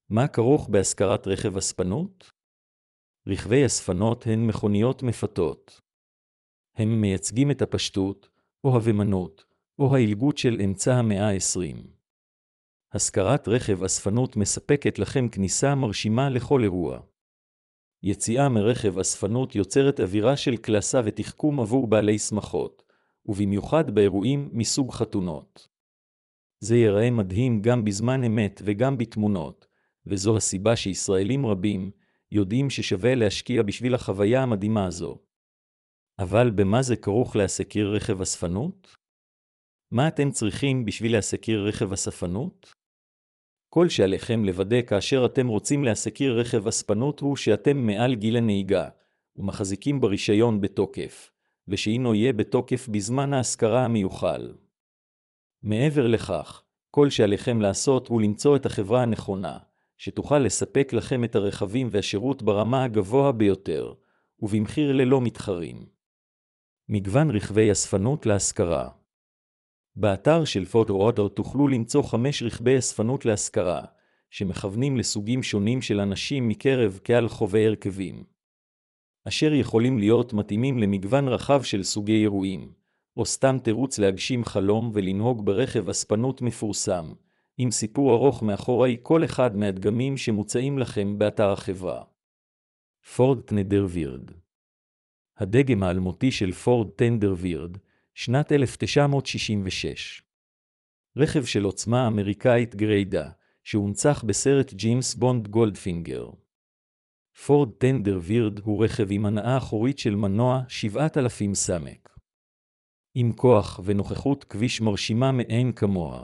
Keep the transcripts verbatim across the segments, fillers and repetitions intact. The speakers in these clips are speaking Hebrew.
מה כרוך בהשכרת רכב אספנות? רכבי אספנות הן מכוניות מפתות. הם מייצגים את הפשטות, או הבמנות, או העילגות של אמצע המאה ה-עשרים. השכרת רכב אספנות מספקת לכם כניסה מרשימה לכל אירוע. יציאה מרכב אספנות יוצרת אווירה של קלאסה ותחכום עבור בעלי שמחות, ובמיוחד באירועים מסוג חתונות. זה ייראה מדהים גם בזמן אמת וגם בתמונות, וזו הסיבה שישראלים רבים יודעים ששווה להשקיע בשביל החוויה המדהימה הזו. אבל במה זה כרוך להשכיר רכב אספנות? מה אתם צריכים בשביל להשכיר רכב אספנות? כל שעליכם לוודא כאשר אתם רוצים להשכיר רכב אספנות הוא שאתם מעל גיל הנהיגה, ומחזיקים ברישיון בתוקף, ושאינו יהיה בתוקף בזמן ההשכרה המיוחל. מעבר לכך, כל שעליכם לעשות הוא למצוא את החברה הנכונה, שתוכל לספק לכם את הרכבים והשירות ברמה הגבוה ביותר, ובמחיר ללא מתחרים. מגוון רכבי אספנות להשכרה. באתר של פוטו-אוטו תוכלו למצוא חמש רכבי אספנות להשכרה, שמכוונים לסוגים שונים של אנשים מקרב קהל חובבי הרכבים, אשר יכולים להיות מתאימים למגוון רחב של סוגי אירועים, או סתם תירוץ להגשים חלום ולנהוג ברכב אספנות מפורסם, עם סיפור ארוך מאחורי כל אחד מהדגמים שמוצאים לכם באתר החברה. פורד טנדרווירד. הדגם האלמותי של פורד טנדרווירד, שנת אלף תשע מאות שישים ושש. רכב של עוצמה אמריקאית גריידה, שהונצח בסרט ג'יימס בונד גולדפינגר. פורד טנדרווירד הוא רכב עם הנעה אחורית של מנוע שבעת אלפים סמ"ק. עם כוח ונוכחות כביש מרשימה מאין כמוה.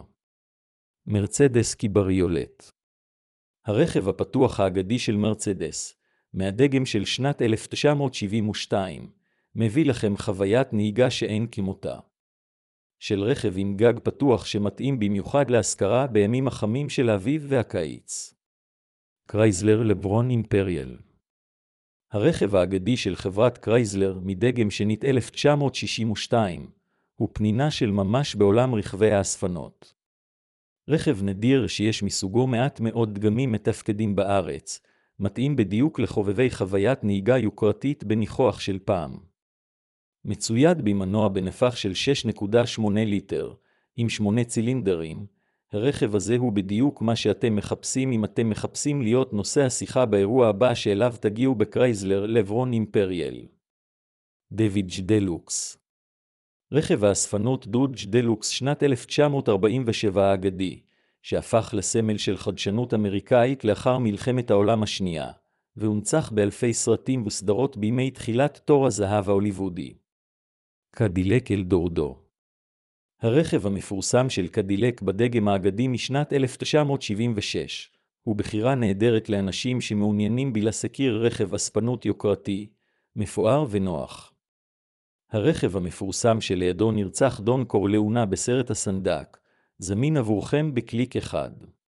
מרצדס קיבריולט. הרכב הפתוח האגדי של מרצדס, מהדגם של שנת אלף תשע מאות שבעים ושתיים, מביא לכם חוויית נהיגה שאין כמותה. של רכב עם גג פתוח שמתאים במיוחד להשכרה בימים החמים של האביב והקיץ. קרייזלר לברון אימפריאל. הרכב האגדי של חברת קרייזלר מדגם שנית אלף תשע מאות שישים ושתיים, הוא פנינה של ממש בעולם רכבי האספנות. רכב נדיר שיש מסוגו מעט מאוד דגמים מתפקדים בארץ, מתאים בדיוק לחובבי חוויית נהיגה יוקרתית בניחוח של פעם. מצויד במנוע בנפח של שש נקודה שמונה ליטר, עם שמונה צילינדרים, הרכב הזה הוא בדיוק מה שאתם מחפשים אם אתם מחפשים להיות נושא השיחה באירוע הבא שאליו תגיעו בקרייזלר לברון אימפריאל. דוידג' דלוקס. רכב האספנות דודג' דלוקס שנת אלף תשע מאות ארבעים ושבע האגדי, שהפך לסמל של חדשנות אמריקאית לאחר מלחמת העולם השנייה, והונצח באלפי סרטים וסדרות בימי תחילת תור הזהב ההוליוודי. קדילק אלדורדו. הרכב המפורסם של קדילק בדגם האגדי משנת אלף תשע מאות שבעים ושש, הוא בחירה נהדרת לאנשים שמעוניינים בלהשכיר רכב אספנות יוקרתי, מפואר ונוח. הרכב המפורסם שלידו נרצח דון קורליאונה בסרט הסנדק, זמין עבורכם בקליק אחד.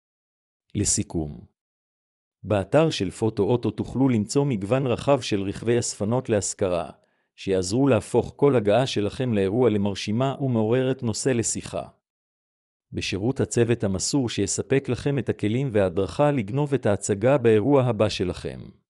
לסיכום, באתר של פוטו-אוטו תוכלו למצוא מגוון רחב של רכבי אספנות להשכרה, שיעזרו להפוך כל הגעה שלכם לאירוע למרשימה ומעוררת נושא לשיחה. בשירות הצוות המסור שיספק לכם את הכלים וההדרכה לגנוב את ההצגה באירוע הבא שלכם.